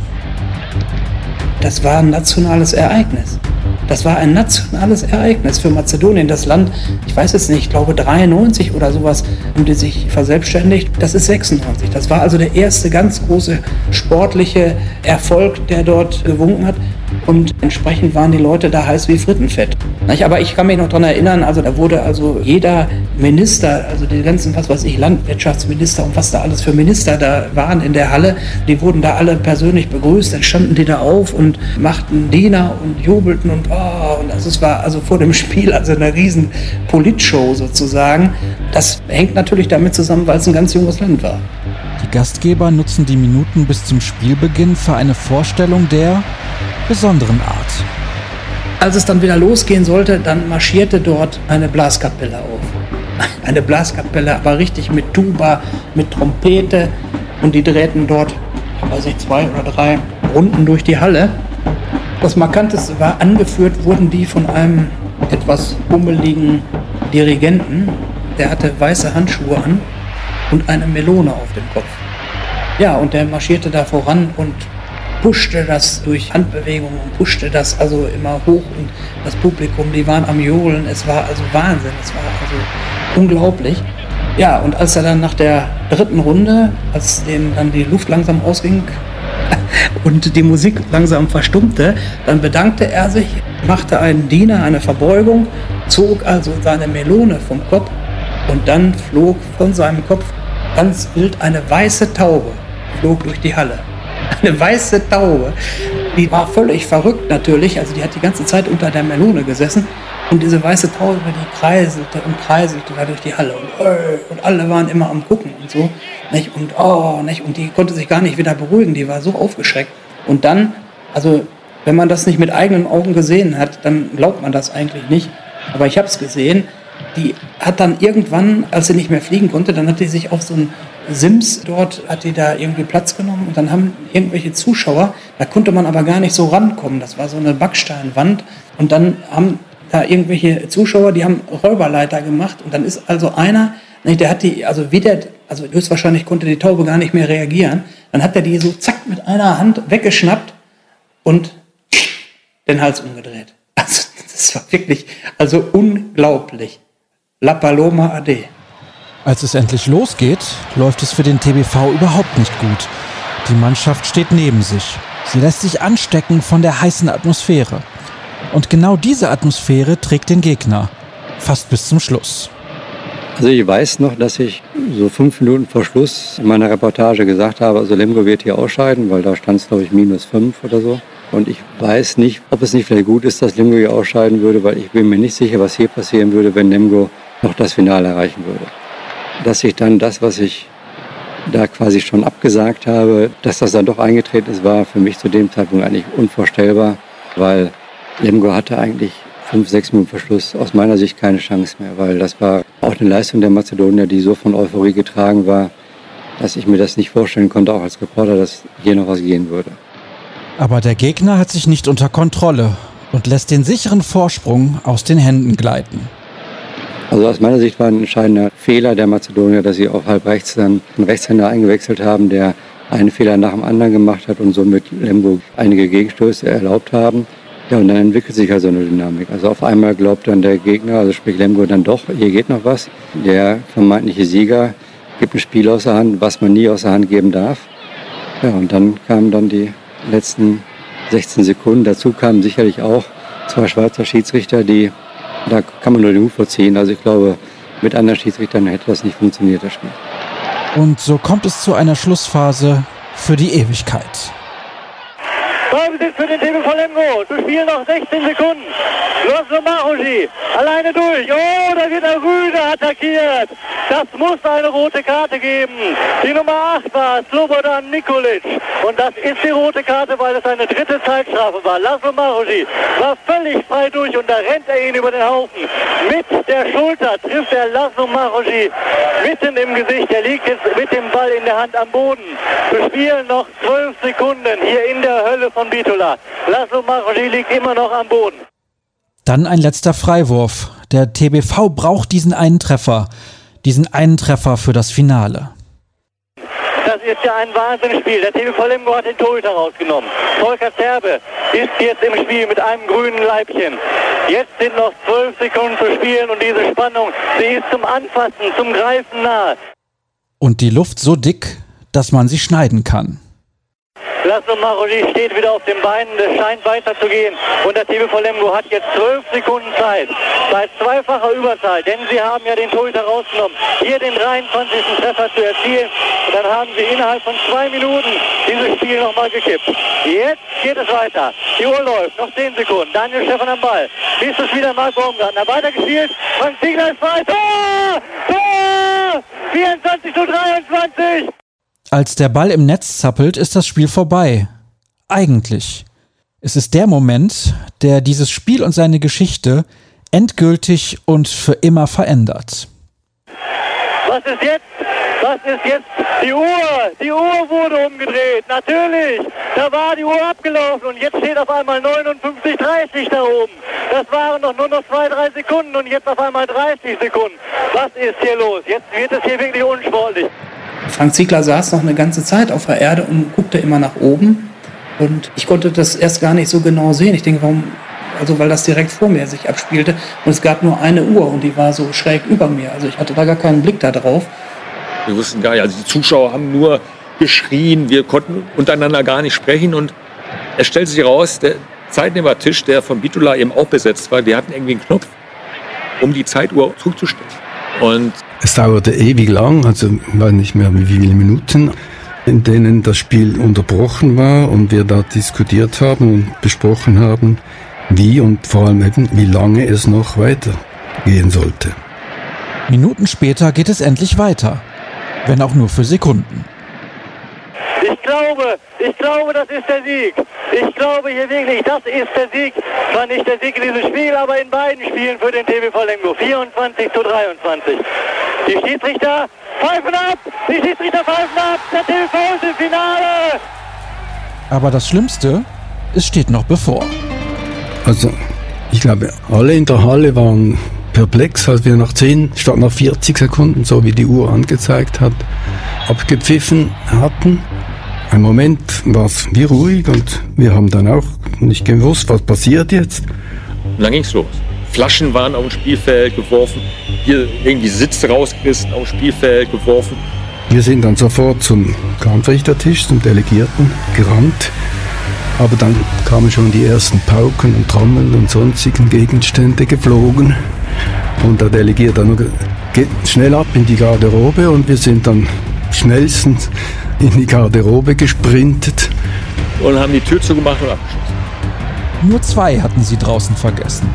Das war ein nationales Ereignis. Das war ein nationales Ereignis für Mazedonien. Das Land, ich weiß es nicht, ich glaube dreiundneunzig oder sowas, haben die sich verselbstständigt. Das ist sechsundneunzig. Das war also der erste ganz große sportliche Erfolg, der dort gewunken hat. Und entsprechend waren die Leute da heiß wie Frittenfett. Aber ich kann mich noch daran erinnern, also da wurde also jeder Minister, also die ganzen, was weiß ich, Landwirtschaftsminister und was da alles für Minister da waren in der Halle, die wurden da alle persönlich begrüßt. Dann standen die da auf und machten Diener und jubelten und oh, und also es war also vor dem Spiel also eine riesen Politshow sozusagen. Das hängt natürlich damit zusammen, weil es ein ganz junges Land war. Die Gastgeber nutzen die Minuten bis zum Spielbeginn für eine Vorstellung der besonderen Art. Als es dann wieder losgehen sollte, dann marschierte dort eine Blaskapelle auf. Eine Blaskapelle, aber richtig mit Tuba, mit Trompete. Und die drehten dort, weiß ich, zwei oder drei Runden durch die Halle. Das Markanteste war, angeführt wurden die von einem etwas bummeligen Dirigenten. Der hatte weiße Handschuhe an und eine Melone auf dem Kopf. Ja, und der marschierte da voran und pushte das durch Handbewegungen und pushte das also immer hoch und das Publikum, die waren am Johlen, es war also Wahnsinn, es war also unglaublich. Ja, und als er dann nach der dritten Runde, als dem dann die Luft langsam ausging und die Musik langsam verstummte, dann bedankte er sich, machte einen Diener, eine Verbeugung, zog also seine Melone vom Kopf und dann flog von seinem Kopf ganz wild eine weiße Taube, flog durch die Halle. Eine weiße Taube, die war völlig verrückt natürlich, also die hat die ganze Zeit unter der Melone gesessen und diese weiße Taube, die kreiselte und kreiselte da durch die Halle und, äh, und alle waren immer am Gucken und so, nicht? Und oh, nicht? Und die konnte sich gar nicht wieder beruhigen, die war so aufgeschreckt. Und dann, also wenn man das nicht mit eigenen Augen gesehen hat, dann glaubt man das eigentlich nicht, aber ich habe es gesehen. Die hat dann irgendwann, als sie nicht mehr fliegen konnte, dann hat die sich auf so ein Sims dort, hat die da irgendwie Platz genommen und dann haben irgendwelche Zuschauer, da konnte man aber gar nicht so rankommen, das war so eine Backsteinwand und dann haben da irgendwelche Zuschauer, die haben Räuberleiter gemacht und dann ist also einer, der hat die, also wie der, also höchstwahrscheinlich konnte die Taube gar nicht mehr reagieren, dann hat er die so zack mit einer Hand weggeschnappt und den Hals umgedreht. Also das war wirklich, also unglaublich. La Paloma Ade. Als es endlich losgeht, läuft es für den T B V überhaupt nicht gut. Die Mannschaft steht neben sich. Sie lässt sich anstecken von der heißen Atmosphäre. Und genau diese Atmosphäre trägt den Gegner. Fast bis zum Schluss. Also ich weiß noch, dass ich so fünf Minuten vor Schluss in meiner Reportage gesagt habe, also Lemgo wird hier ausscheiden, weil da stand es, glaube ich, minus fünf oder so. Und ich weiß nicht, ob es nicht vielleicht gut ist, dass Lemgo hier ausscheiden würde, weil ich bin mir nicht sicher, was hier passieren würde, wenn Lemgo noch das Finale erreichen würde. Dass ich dann das, was ich da quasi schon abgesagt habe, dass das dann doch eingetreten ist, war für mich zu dem Zeitpunkt eigentlich unvorstellbar, weil Lemgo hatte eigentlich fünf, sechs Minuten vor Schluss aus meiner Sicht keine Chance mehr, weil das war auch eine Leistung der Mazedonier, die so von Euphorie getragen war, dass ich mir das nicht vorstellen konnte, auch als Reporter, dass hier noch was gehen würde. Aber der Gegner hat sich nicht unter Kontrolle und lässt den sicheren Vorsprung aus den Händen gleiten. Also aus meiner Sicht war ein entscheidender Fehler der Mazedonier, dass sie auf halb rechts dann einen Rechtshänder eingewechselt haben, der einen Fehler nach dem anderen gemacht hat und somit Lemgo einige Gegenstöße erlaubt haben. Ja, und dann entwickelt sich also eine Dynamik. Also auf einmal glaubt dann der Gegner, also sprich Lemgo, dann doch, hier geht noch was. Der vermeintliche Sieger gibt ein Spiel aus der Hand, was man nie aus der Hand geben darf. Ja, und dann kamen dann die letzten sechzehn Sekunden. Dazu kamen sicherlich auch zwei Schweizer Schiedsrichter, die, da kann man nur den Hut vorziehen. Also ich glaube, mit anderen Schiedsrichtern hätte das nicht funktioniert, das Spiel. Und so kommt es zu einer Schlussphase für die Ewigkeit. So, Ballbesitz für den T B V Lemgo. Zu spielen noch sechzehn Sekunden. Laszlo Marusi alleine durch. Oh, da wird er Rüde attackiert. Das muss eine rote Karte geben. Die Nummer acht war Slobodan Nikolic. Und das ist die rote Karte, weil es eine dritte Zeitstrafe war. Laszlo Marusi war völlig frei durch und da rennt er ihn über den Haufen. Mit der Schulter trifft er Laszlo Marusi mitten im Gesicht. Er liegt jetzt mit dem Ball in der Hand am Boden. Wir spielen noch zwölf Sekunden hier in der Hölle von Bitola. Laszlo Marusi liegt immer noch am Boden. Dann ein letzter Freiwurf. Der T B V braucht diesen einen Treffer. Diesen einen Treffer für das Finale. Das ist ja ein Wahnsinnsspiel. Der T B V Lemgo hat den Torhüter rausgenommen. Volker Zerbe ist jetzt im Spiel mit einem grünen Leibchen. Jetzt sind noch zwölf Sekunden zu spielen und diese Spannung, sie ist zum Anfassen, zum Greifen nahe. Und die Luft so dick, dass man sie schneiden kann. Laszlo Marusi steht wieder auf den Beinen, es scheint weiterzugehen und der T B V Lemgo hat jetzt zwölf Sekunden Zeit. Bei zweifacher Überzahl, denn sie haben ja den Torhüter rausgenommen, hier den dreiundzwanzigsten Treffer zu erzielen und dann haben sie innerhalb von zwei Minuten dieses Spiel nochmal gekippt. Jetzt geht es weiter, die Uhr läuft, noch zehn Sekunden, Daniel Stephan am Ball, bis es wieder Marc Baumgartner, weitergespielt, Frank Ziegler ist frei, Tor! Tor! vierundzwanzig zu dreiundzwanzig! Als der Ball im Netz zappelt, ist das Spiel vorbei. Eigentlich. Es ist der Moment, der dieses Spiel und seine Geschichte endgültig und für immer verändert. Was ist jetzt? Was ist jetzt? Die Uhr! Die Uhr wurde umgedreht. Natürlich! Da war die Uhr abgelaufen und jetzt steht auf einmal neunundfünfzig dreißig da oben. Das waren doch nur noch zwei, drei Sekunden und jetzt auf einmal dreißig Sekunden. Was ist hier los? Jetzt wird es hier wirklich unsportlich. Frank Ziegler saß noch eine ganze Zeit auf der Erde und guckte immer nach oben. Und ich konnte das erst gar nicht so genau sehen. Ich denke, warum? Also weil das direkt vor mir sich abspielte. Und es gab nur eine Uhr und die war so schräg über mir. Also ich hatte da gar keinen Blick da drauf. Wir wussten gar nicht, also die Zuschauer haben nur geschrien, wir konnten untereinander gar nicht sprechen. Und es stellte sich raus, der Zeitnehmertisch, der von Bitola eben auch besetzt war, der hatten irgendwie einen Knopf, um die Zeituhr zurückzustellen. Und es dauerte ewig lang, also ich weiß nicht mehr wie viele Minuten, in denen das Spiel unterbrochen war und wir da diskutiert haben und besprochen haben, wie und vor allem eben, wie lange es noch weitergehen sollte. Minuten später geht es endlich weiter, wenn auch nur für Sekunden. Ich glaube, ich glaube, das ist der Sieg. Ich glaube hier wirklich, das ist der Sieg. Zwar nicht der Sieg in diesem Spiel, aber in beiden Spielen für den T B V Lemgo. vierundzwanzig zu dreiundzwanzig. Die Schiedsrichter pfeifen ab! Die Schiedsrichter pfeifen ab! Der T B V ist im Finale! Aber das Schlimmste, es steht noch bevor. Also, ich glaube, alle in der Halle waren perplex, als wir nach zehn statt nach vierzig Sekunden, so wie die Uhr angezeigt hat, abgepfiffen hatten. Ein Moment war es wie ruhig und wir haben dann auch nicht gewusst, was passiert jetzt. Und dann ging es los. Flaschen waren auf dem Spielfeld geworfen, hier irgendwie Sitze rausgerissen, auf dem Spielfeld geworfen. Wir sind dann sofort zum Kampfrichtertisch, zum Delegierten gerannt. Aber dann kamen schon die ersten Pauken und Trommeln und sonstigen Gegenstände geflogen. Und der Delegierte dann geht schnell ab in die Garderobe und wir sind dann schnellstens in die Garderobe gesprintet. Und haben die Tür zugemacht und abgeschossen. Nur zwei hatten sie draußen vergessen.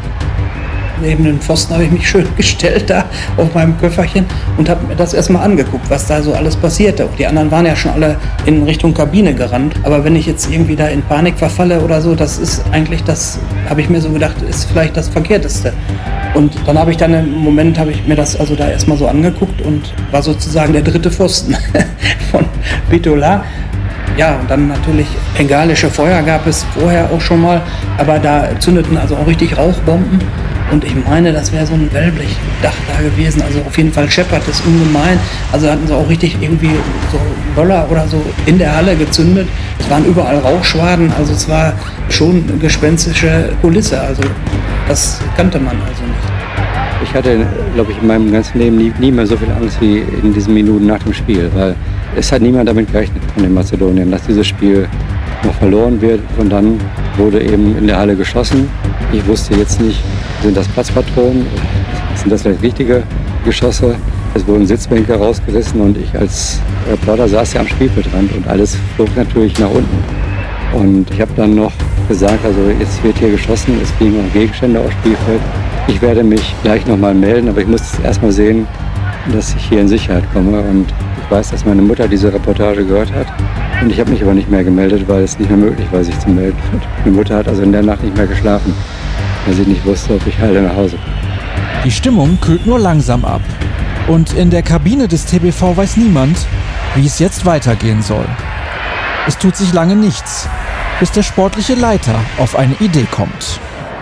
Neben den Pfosten habe ich mich schön gestellt da auf meinem Köfferchen und habe mir das erstmal angeguckt, was da so alles passierte. Und die anderen waren ja schon alle in Richtung Kabine gerannt. Aber wenn ich jetzt irgendwie da in Panik verfalle oder so, das ist eigentlich das, habe ich mir so gedacht, ist vielleicht das Verkehrteste. Und dann habe ich dann im Moment, habe ich mir das also da erstmal so angeguckt und war sozusagen der dritte Pfosten von Bitola. Ja, und dann natürlich bengalische Feuer gab es vorher auch schon mal, aber da zündeten also auch richtig Rauchbomben. Und ich meine, das wäre so ein Wellblechdach da gewesen. Also auf jeden Fall scheppert es ungemein. Also hatten sie auch richtig irgendwie so Böller oder so in der Halle gezündet. Es waren überall Rauchschwaden. Also es war schon eine gespenstische Kulisse. Also das kannte man also nicht. Ich hatte, glaube ich, in meinem ganzen Leben nie, nie mehr so viel Angst wie in diesen Minuten nach dem Spiel. Weil es hat niemand damit gerechnet von den Mazedoniern, dass dieses Spiel noch verloren wird. Und dann wurde eben in der Halle geschossen. Ich wusste jetzt nicht, sind das Platzpatronen, sind das vielleicht richtige Geschosse. Es wurden Sitzbänke rausgerissen und ich als Reporter saß ja am Spielfeldrand und alles flog natürlich nach unten. Und ich habe dann noch gesagt, also jetzt wird hier geschossen, es liegen auch Gegenstände aufs Spielfeld. Ich werde mich gleich nochmal melden, aber ich muss erstmal sehen, dass ich hier in Sicherheit komme. Und ich weiß, dass meine Mutter diese Reportage gehört hat. Und ich habe mich aber nicht mehr gemeldet, weil es nicht mehr möglich war, sich zu melden. Meine Mutter hat also in der Nacht nicht mehr geschlafen, weil sie nicht wusste, ob ich heile nach Hause komme. Die Stimmung kühlt nur langsam ab. Und in der Kabine des T B V weiß niemand, wie es jetzt weitergehen soll. Es tut sich lange nichts, bis der sportliche Leiter auf eine Idee kommt.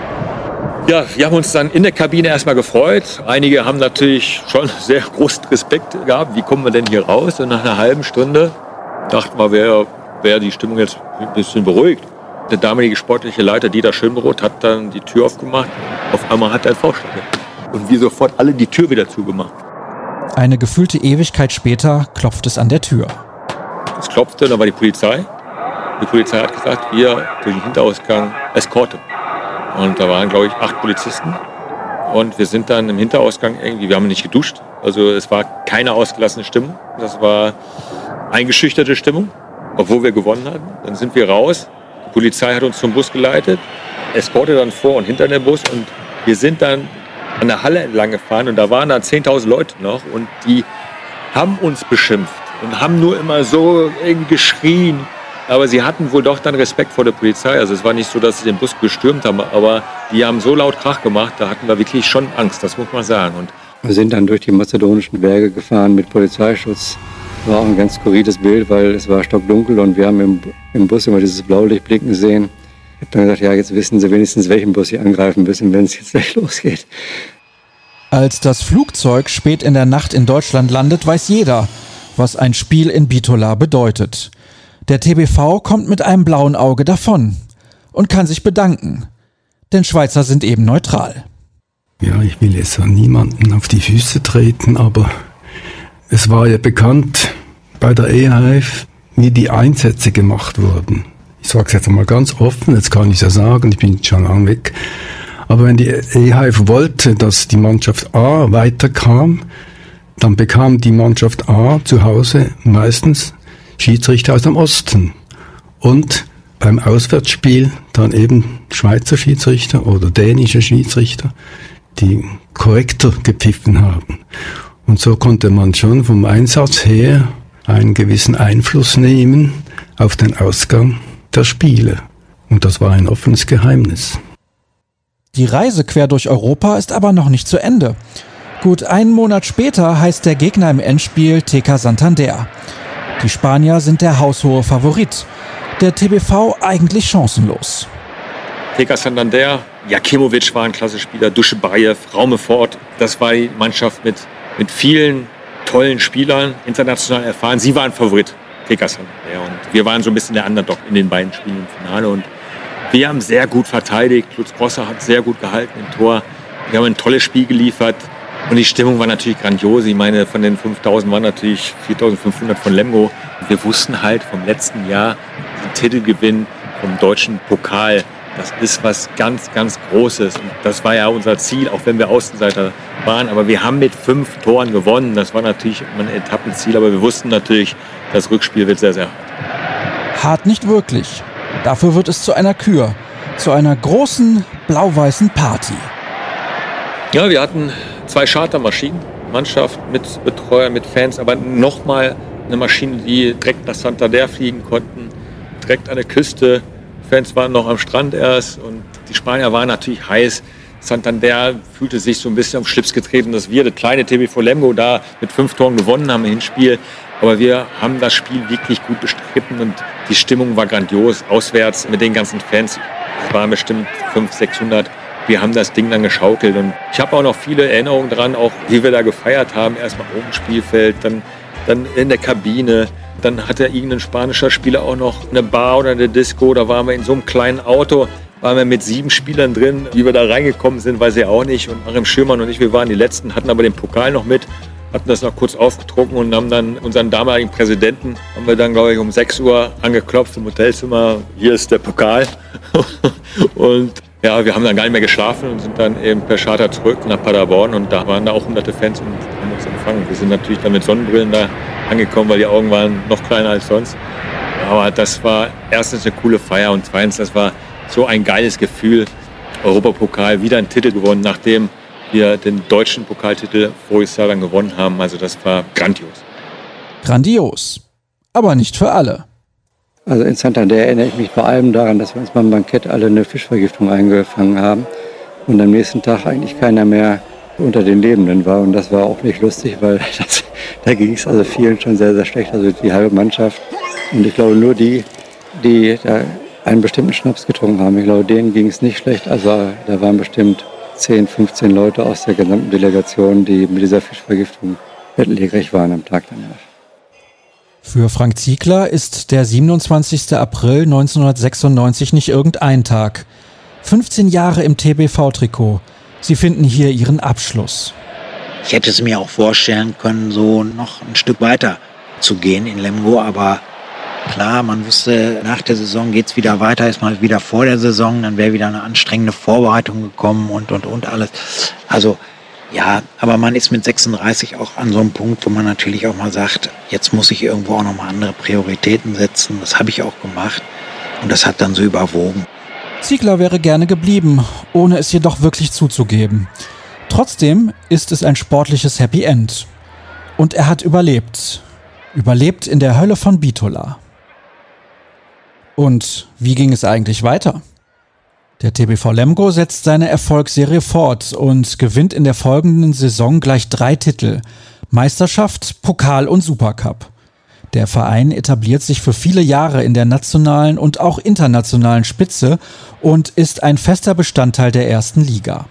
Ja, wir haben uns dann in der Kabine erstmal gefreut. Einige haben natürlich schon sehr großen Respekt gehabt. Wie kommen wir denn hier raus? Und nach einer halben Stunde dachten wir, wäre wär die Stimmung jetzt ein bisschen beruhigt. Der damalige sportliche Leiter Dieter Schönbrot hat dann die Tür aufgemacht. Auf einmal hat er einen Faustschlag. Und wir sofort alle die Tür wieder zugemacht. Eine gefühlte Ewigkeit später klopft es an der Tür. Es klopfte, da war die Polizei. Die Polizei hat gesagt, wir durch den Hinterausgang Eskorte. Und da waren, glaube ich, acht Polizisten. Und wir sind dann im Hinterausgang irgendwie, wir haben nicht geduscht. Also es war keine ausgelassene Stimmung. Das war eingeschüchterte Stimmung, obwohl wir gewonnen hatten. Dann sind wir raus. Die Polizei hat uns zum Bus geleitet. Eskorte dann vor und hinter dem Bus. Und wir sind dann an der Halle entlang gefahren. Und da waren dann zehntausend Leute noch. Und die haben uns beschimpft und haben nur immer so irgendwie geschrien. Aber sie hatten wohl doch dann Respekt vor der Polizei. Also es war nicht so, dass sie den Bus gestürmt haben, aber die haben so laut Krach gemacht, da hatten wir wirklich schon Angst, das muss man sagen. Und wir sind dann durch die mazedonischen Berge gefahren mit Polizeischutz. War auch ein ganz skurriles Bild, weil es war stockdunkel und wir haben im, im Bus immer dieses Blaulicht blinken sehen. Ich habe dann gesagt, ja, jetzt wissen sie wenigstens, welchen Bus sie angreifen müssen, wenn es jetzt gleich losgeht. Als das Flugzeug spät in der Nacht in Deutschland landet, weiß jeder, was ein Spiel in Bitola bedeutet. Der T B V kommt mit einem blauen Auge davon und kann sich bedanken, denn Schweizer sind eben neutral. Ja, ich will jetzt an niemanden auf die Füße treten, aber es war ja bekannt bei der E H F, wie die Einsätze gemacht wurden. Ich sage es jetzt mal ganz offen, jetzt kann ich es ja sagen, ich bin schon lang weg. Aber wenn die E H F wollte, dass die Mannschaft A weiterkam, dann bekam die Mannschaft A zu Hause meistens Schiedsrichter aus dem Osten und beim Auswärtsspiel dann eben Schweizer Schiedsrichter oder dänische Schiedsrichter, die korrekter gepfiffen haben. Und so konnte man schon vom Einsatz her einen gewissen Einfluss nehmen auf den Ausgang der Spiele. Und das war ein offenes Geheimnis. Die Reise quer durch Europa ist aber noch nicht zu Ende. Gut einen Monat später heißt der Gegner im Endspiel T K Santander. Die Spanier sind der haushohe Favorit. Der T B V eigentlich chancenlos. T K Santander, Jakimovic war ein klasse Spieler, Duschebaev, Raumefort. Das war die Mannschaft mit, mit vielen tollen Spielern, international erfahren. Sie waren Favorit, T K Santander. Und wir waren so ein bisschen der Underdog in den beiden Spielen im Finale. Und wir haben sehr gut verteidigt. Lutz Grosser hat sehr gut gehalten im Tor. Wir haben ein tolles Spiel geliefert. Und die Stimmung war natürlich grandios. Ich meine, von den fünftausend waren natürlich viertausendfünfhundert von Lemgo. Wir wussten halt vom letzten Jahr, den Titelgewinn vom deutschen Pokal, das ist was ganz, ganz Großes. Und das war ja unser Ziel, auch wenn wir Außenseiter waren. Aber wir haben mit fünf Toren gewonnen. Das war natürlich ein Etappenziel. Aber wir wussten natürlich, das Rückspiel wird sehr, sehr hart. Hart nicht wirklich. Dafür wird es zu einer Kür. Zu einer großen blau-weißen Party. Ja, wir hatten zwei Chartermaschinen, Mannschaft mit Betreuer, mit Fans, aber nochmal eine Maschine, die direkt nach Santander fliegen konnten, direkt an der Küste. Fans waren noch am Strand erst und die Spanier waren natürlich heiß. Santander fühlte sich so ein bisschen auf den Schlips getreten, dass wir, das kleine T B V Lemgo, da mit fünf Toren gewonnen haben im Hinspiel. Aber wir haben das Spiel wirklich gut bestritten und die Stimmung war grandios. Auswärts mit den ganzen Fans, es waren bestimmt fünfhundert, sechshundert. Wir haben das Ding dann geschaukelt und ich habe auch noch viele Erinnerungen dran, auch wie wir da gefeiert haben. Erstmal oben im Spielfeld, dann, dann in der Kabine. Dann hatte irgendein spanischer Spieler auch noch eine Bar oder eine Disco. Da waren wir in so einem kleinen Auto, waren wir mit sieben Spielern drin. Wie wir da reingekommen sind, weiß ich auch nicht. Und Achim Schürmann und ich, wir waren die Letzten, hatten aber den Pokal noch mit, hatten das noch kurz aufgetrunken und haben dann unseren damaligen Präsidenten, haben wir dann, glaube ich, um sechs Uhr angeklopft im Hotelzimmer. Hier ist der Pokal. Und ja, wir haben dann gar nicht mehr geschlafen und sind dann eben per Charter zurück nach Paderborn und da waren da auch hunderte Fans und haben uns empfangen. Wir sind natürlich dann mit Sonnenbrillen da angekommen, weil die Augen waren noch kleiner als sonst. Aber das war erstens eine coole Feier und zweitens, das war so ein geiles Gefühl. Europapokal, wieder einen Titel gewonnen, nachdem wir den deutschen Pokaltitel voriges Jahr dann gewonnen haben. Also das war grandios. Grandios, aber nicht für alle. Also in Santander erinnere ich mich vor allem daran, dass wir uns beim Bankett alle eine Fischvergiftung eingefangen haben und am nächsten Tag eigentlich keiner mehr unter den Lebenden war. Und das war auch nicht lustig, weil das, da ging es also vielen schon sehr, sehr schlecht, also die halbe Mannschaft. Und ich glaube, nur die, die da einen bestimmten Schnaps getrunken haben, ich glaube, denen ging es nicht schlecht. Also da waren bestimmt zehn, fünfzehn Leute aus der gesamten Delegation, die mit dieser Fischvergiftung bettlägerig waren am Tag danach. Für Frank Ziegler ist der siebenundzwanzigster April neunzehnhundertsechsundneunzig nicht irgendein Tag. fünfzehn Jahre im T B V-Trikot. Sie finden hier ihren Abschluss. Ich hätte es mir auch vorstellen können, so noch ein Stück weiter zu gehen in Lemgo, aber klar, man wusste, nach der Saison geht's wieder weiter, ist mal wieder vor der Saison, dann wäre wieder eine anstrengende Vorbereitung gekommen und, und, und alles. Also, ja, aber man ist mit sechsunddreißig auch an so einem Punkt, wo man natürlich auch mal sagt, jetzt muss ich irgendwo auch nochmal andere Prioritäten setzen. Das habe ich auch gemacht und das hat dann so überwogen. Ziegler wäre gerne geblieben, ohne es jedoch wirklich zuzugeben. Trotzdem ist es ein sportliches Happy End. Und er hat überlebt. Überlebt in der Hölle von Bitola. Und wie ging es eigentlich weiter? Der T B V Lemgo setzt seine Erfolgsserie fort und gewinnt in der folgenden Saison gleich drei Titel: Meisterschaft, Pokal und Supercup. Der Verein etabliert sich für viele Jahre in der nationalen und auch internationalen Spitze und ist ein fester Bestandteil der ersten Liga.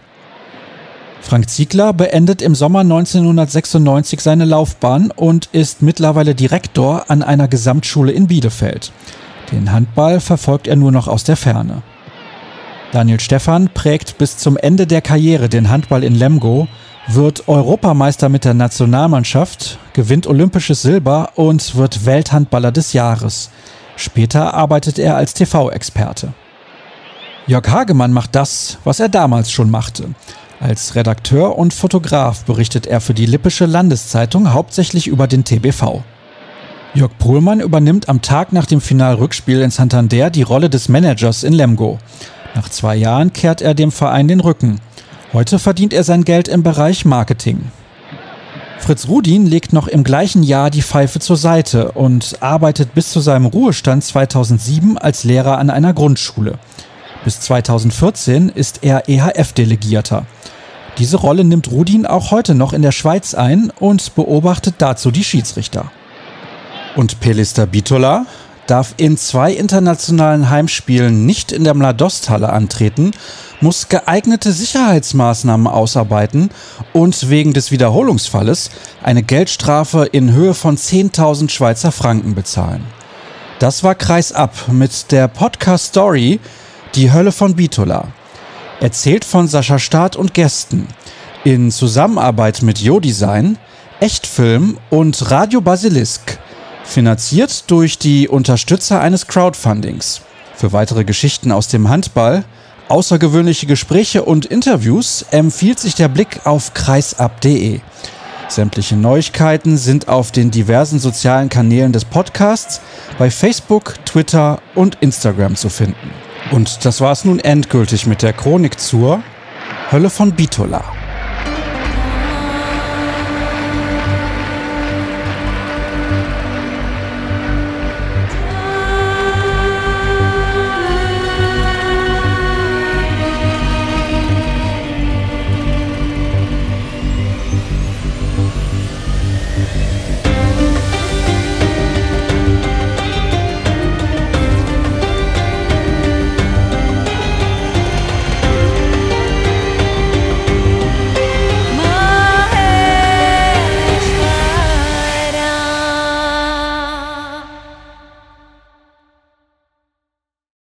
Frank Ziegler beendet im Sommer neunzehnhundertsechsundneunzig seine Laufbahn und ist mittlerweile Direktor an einer Gesamtschule in Bielefeld. Den Handball verfolgt er nur noch aus der Ferne. Daniel Stephan prägt bis zum Ende der Karriere den Handball in Lemgo, wird Europameister mit der Nationalmannschaft, gewinnt olympisches Silber und wird Welthandballer des Jahres. Später arbeitet er als T V-Experte. Jörg Hagemann macht das, was er damals schon machte. Als Redakteur und Fotograf berichtet er für die Lippische Landeszeitung hauptsächlich über den T B V. Jörg Pohlmann übernimmt am Tag nach dem Finalrückspiel in Santander die Rolle des Managers in Lemgo. Nach zwei Jahren kehrt er dem Verein den Rücken. Heute verdient er sein Geld im Bereich Marketing. Fritz Rudin legt noch im gleichen Jahr die Pfeife zur Seite und arbeitet bis zu seinem Ruhestand zweitausendsieben als Lehrer an einer Grundschule. Bis zweitausendvierzehn ist er E H F-Delegierter. Diese Rolle nimmt Rudin auch heute noch in der Schweiz ein und beobachtet dazu die Schiedsrichter. Und Pelister Bitola darf in zwei internationalen Heimspielen nicht in der Mladost-Halle antreten, muss geeignete Sicherheitsmaßnahmen ausarbeiten und wegen des Wiederholungsfalles eine Geldstrafe in Höhe von zehntausend Schweizer Franken bezahlen. Das war Kreisab mit der Podcast-Story Die Hölle von Bitola. Erzählt von Sascha Staat und Gästen. In Zusammenarbeit mit Jo-Design, Echtfilm und Radio Basilisk. Finanziert durch die Unterstützer eines Crowdfundings. Für weitere Geschichten aus dem Handball, außergewöhnliche Gespräche und Interviews empfiehlt sich der Blick auf kreisab punkt de. Sämtliche Neuigkeiten sind auf den diversen sozialen Kanälen des Podcasts bei Facebook, Twitter und Instagram zu finden. Und das war es nun endgültig mit der Chronik zur Hölle von Bitola.